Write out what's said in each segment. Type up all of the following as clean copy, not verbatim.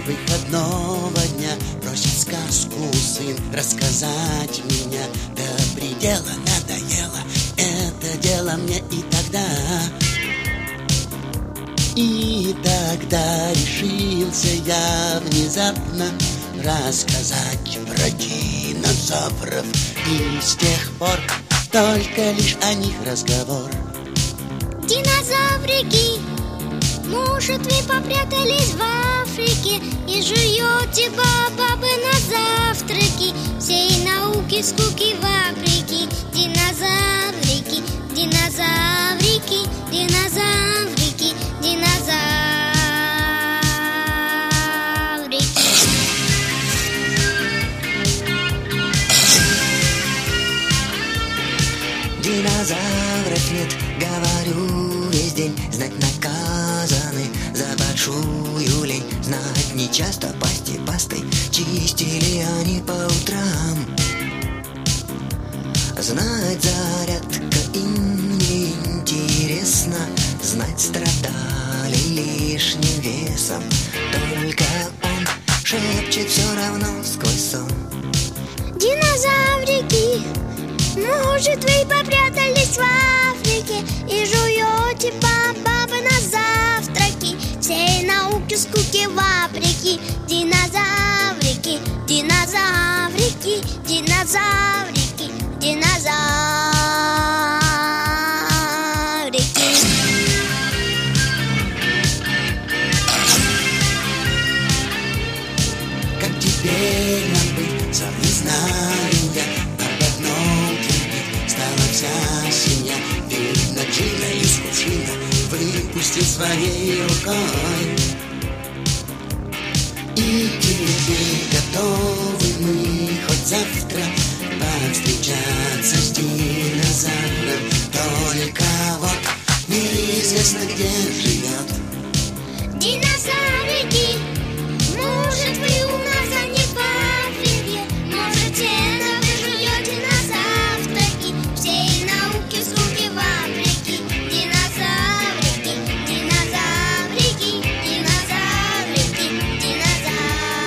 выходного дня просит сказку сын рассказать меня. До предела надоело это дело мне и тогда решился я внезапно рассказать про динозавров. И с тех пор только лишь о них разговор. Динозаврики, может, вы попрятались в Африке и жуете бабы на завтраки, всей науки скуки вопреки. Динозаврики, динозаврики, динозаврики, динозаврики. Динозавров нет, говорю весь день. Знать наказаны за большую лень. Знать нечасто пасти пастой чистили они по утрам. Знать зарядка им не интересно. Знать страдали лишним весом. Только он шепчет все равно сквозь сон. Динозаврики, может, вы попрятались в Африке и жуете бабы на завтраки, всей науки скуки вопреки. Динозаврики, динозаврики, динозаврики, динозаврики. Как теперь нам быть, сам не знаю я. Об одном теперь стала вся семья. Видно, Джина из кувшина выпустил своей рукой. И теперь готовы мы хоть завтра повстречаться с динозавром. Только вот неизвестно, где живет. Динозаврики, может, вы у нас, а не в Африке. Может, сено вы жуете на завтраки, всей науки скуки вопреки. Динозаврики, динозаврики, динозаврики, динозаврики.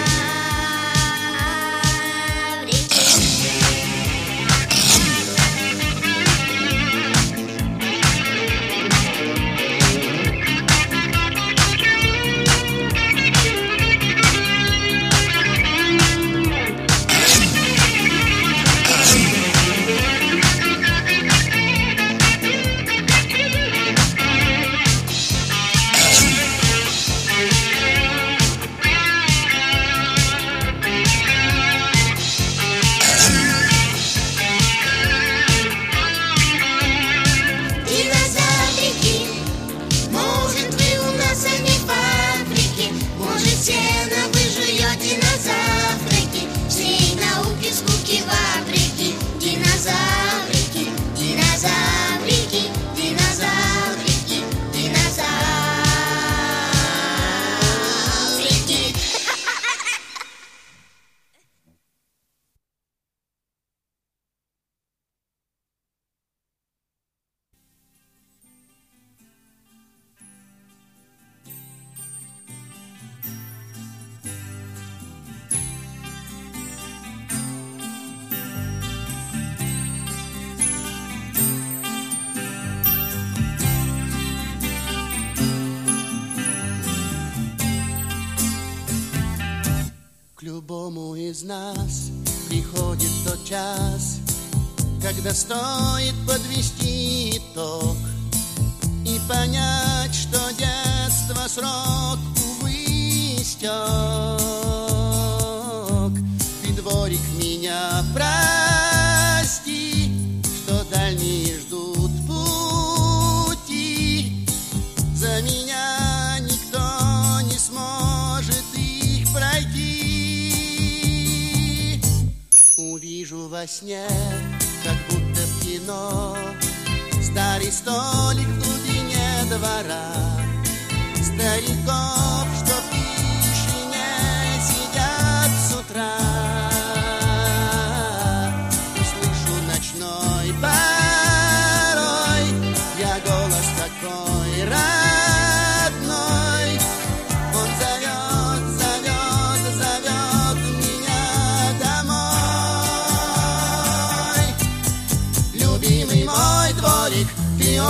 Динозаврики, может, вы у нас, а не в Африке. Может, сено вы жуете на завтраки, всей науки скуки вопреки. Динозаврики, динозаврики, динозаврики, динозаврики. К любому из нас приходит тот час, когда стоит подвести итог и понять, что детство срок, увы, истек. Ты, дворик, меня прости, что дальние ждут пути. За меня никто не сможет их пройти. Увижу во сне, как будто в кино, старый столик в глубине двора, стариков, что в тишине сидят с утра. Услышу ночной порой я голос такой родной. Он зовет, зовет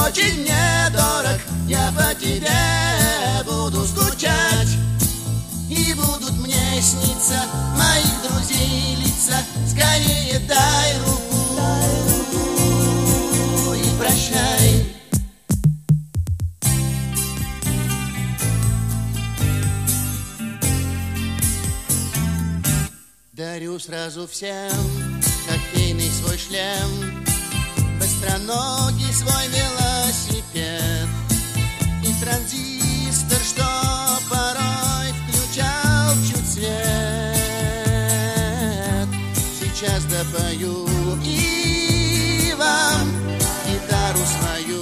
очень недорог. Я по тебе буду скучать, и будут мне сниться моих друзей лица. Скорее дай руку и прощай. Дарю сразу всем кофейный свой шлем, быстроногий свой велосипед и транзистор, что порой включал чуть свет. Сейчас допою и вам гитару свою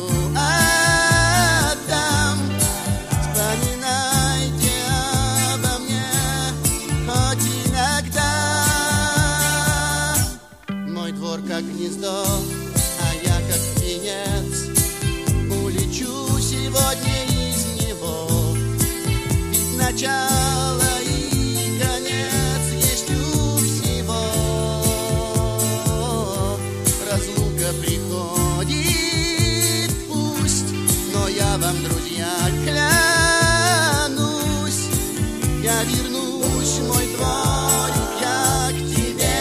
отдам. Вспоминайте обо мне хоть иногда. Мой двор как гнездо, а я как птенец. Улечу сегодня из него, ведь начало и конец есть у всего. Разлука приходит, пусть, но я вам, друзья, клянусь, я вернусь, мой дворик, я к тебе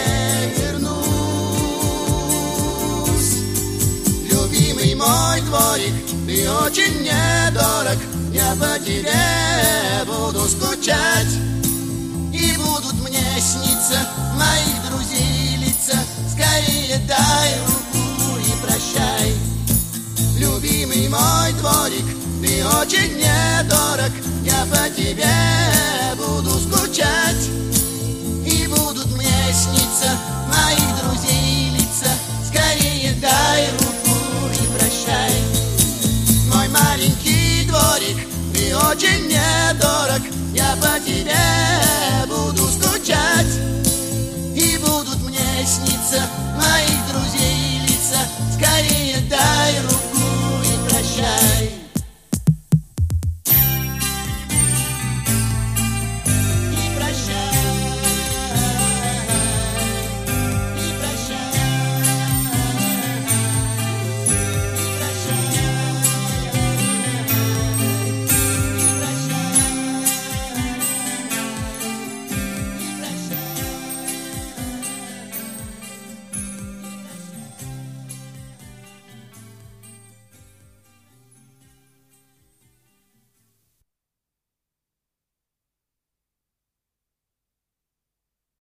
вернусь. Любимый мой дворик, ты очень недорог. Я по тебе буду скучать, и будут мне сниться моих друзей лица. Скорее дай руку и прощай. Любимый мой дворик, ты очень недорог. Я по тебе буду скучать.